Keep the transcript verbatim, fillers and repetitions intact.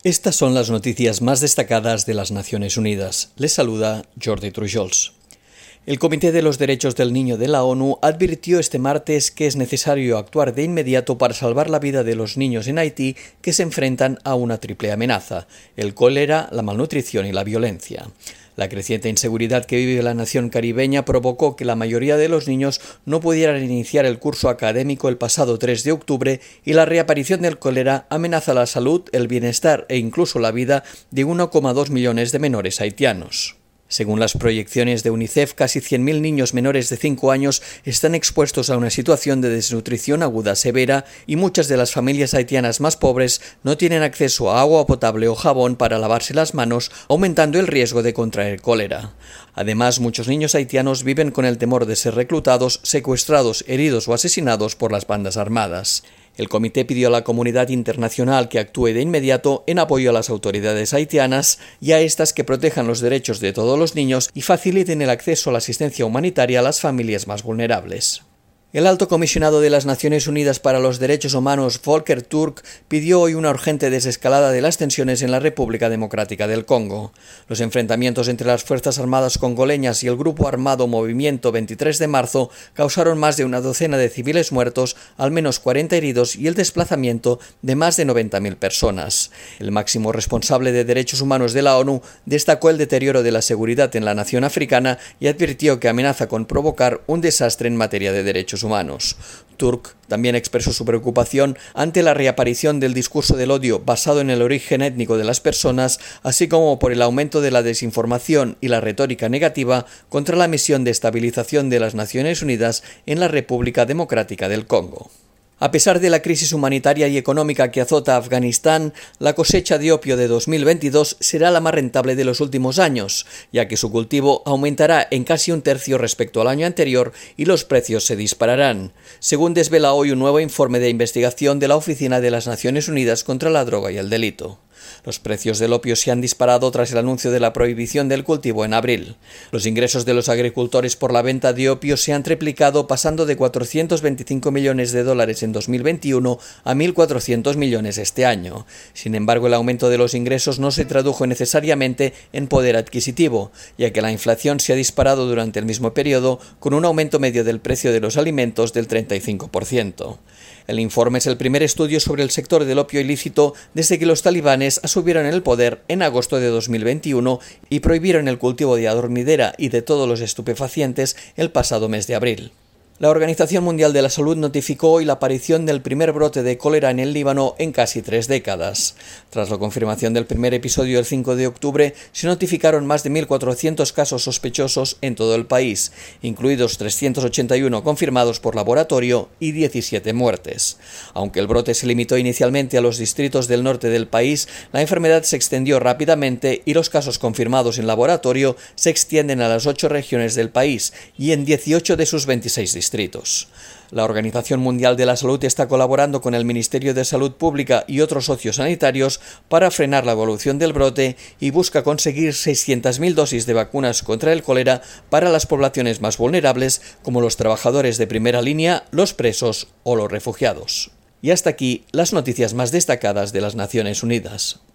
Estas son las noticias más destacadas de las Naciones Unidas. Les saluda Jordi Trujols. El Comité de los Derechos del Niño de la ONU advirtió este martes que es necesario actuar de inmediato para salvar la vida de los niños en Haití que se enfrentan a una triple amenaza: el cólera, la malnutrición y la violencia. La creciente inseguridad que vive la nación caribeña provocó que la mayoría de los niños no pudieran iniciar el curso académico el pasado tres de octubre y la reaparición del cólera amenaza la salud, el bienestar e incluso la vida de uno coma dos millones de menores haitianos. Según las proyecciones de UNICEF, casi cien mil niños menores de cinco años están expuestos a una situación de desnutrición aguda severa y muchas de las familias haitianas más pobres no tienen acceso a agua potable o jabón para lavarse las manos, aumentando el riesgo de contraer cólera. Además, muchos niños haitianos viven con el temor de ser reclutados, secuestrados, heridos o asesinados por las bandas armadas. El comité pidió a la comunidad internacional que actúe de inmediato en apoyo a las autoridades haitianas y a estas que protejan los derechos de todos los niños y faciliten el acceso a la asistencia humanitaria a las familias más vulnerables. El alto comisionado de las Naciones Unidas para los Derechos Humanos, Volker Turk, pidió hoy una urgente desescalada de las tensiones en la República Democrática del Congo. Los enfrentamientos entre las Fuerzas Armadas congoleñas y el grupo armado Movimiento veintitrés de marzo causaron más de una docena de civiles muertos, al menos cuarenta heridos y el desplazamiento de más de noventa mil personas. El máximo responsable de derechos humanos de la ONU destacó el deterioro de la seguridad en la nación africana y advirtió que amenaza con provocar un desastre en materia de derechos humanos. Turk también expresó su preocupación ante la reaparición del discurso del odio basado en el origen étnico de las personas, así como por el aumento de la desinformación y la retórica negativa contra la misión de estabilización de las Naciones Unidas en la República Democrática del Congo. A pesar de la crisis humanitaria y económica que azota a Afganistán, la cosecha de opio de dos mil veintidós será la más rentable de los últimos años, ya que su cultivo aumentará en casi un tercio respecto al año anterior y los precios se dispararán, según desvela hoy un nuevo informe de investigación de la Oficina de las Naciones Unidas contra la Droga y el Delito. Los precios del opio se han disparado tras el anuncio de la prohibición del cultivo en abril. Los ingresos de los agricultores por la venta de opio se han triplicado, pasando de cuatrocientos veinticinco millones de dólares en dos mil veintiuno a mil cuatrocientos millones este año. Sin embargo, el aumento de los ingresos no se tradujo necesariamente en poder adquisitivo, ya que la inflación se ha disparado durante el mismo periodo, con un aumento medio del precio de los alimentos del treinta y cinco por ciento. El informe es el primer estudio sobre el sector del opio ilícito desde que los talibanes asumieron el poder en agosto de dos mil veintiuno y prohibieron el cultivo de adormidera y de todos los estupefacientes el pasado mes de abril. La Organización Mundial de la Salud notificó hoy la aparición del primer brote de cólera en el Líbano en casi tres décadas. Tras la confirmación del primer episodio el cinco de octubre, se notificaron más de mil cuatrocientos casos sospechosos en todo el país, incluidos trescientos ochenta y uno confirmados por laboratorio y diecisiete muertes. Aunque el brote se limitó inicialmente a los distritos del norte del país, la enfermedad se extendió rápidamente y los casos confirmados en laboratorio se extienden a las ocho regiones del país y en dieciocho de sus veintiséis distritos. distritos. La Organización Mundial de la Salud está colaborando con el Ministerio de Salud Pública y otros socios sanitarios para frenar la evolución del brote y busca conseguir seiscientas mil dosis de vacunas contra el cólera para las poblaciones más vulnerables, como los trabajadores de primera línea, los presos o los refugiados. Y hasta aquí las noticias más destacadas de las Naciones Unidas.